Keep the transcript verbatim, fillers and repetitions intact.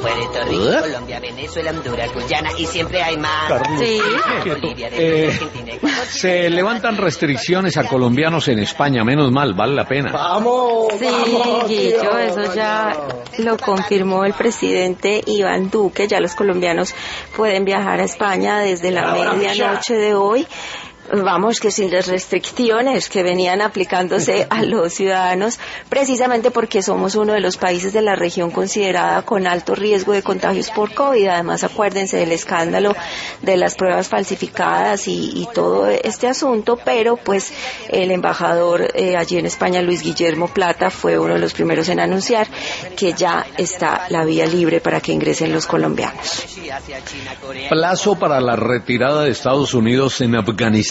Puerto Rico, ¿Eh? Colombia, Venezuela, Honduras, Guyana y siempre hay más. Sí. Bolivia, Eh, se levantan restricciones a colombianos en España, menos mal, vale la pena. ¡Vamos! Sí, vamos, Guillo, tío, eso ya lo confirmó el presidente Iván Duque. Ya los colombianos pueden viajar a España desde la medianoche de hoy. Vamos, que sin las restricciones que venían aplicándose a los ciudadanos, precisamente porque somos uno de los países de la región considerada con alto riesgo de contagios por COVID. Además, acuérdense del escándalo de las pruebas falsificadas y, y todo este asunto, pero pues el embajador eh, allí en España, Luis Guillermo Plata, fue uno de los primeros en anunciar que ya está la vía libre para que ingresen los colombianos. Plazo para la retirada de Estados Unidos en Afganistán.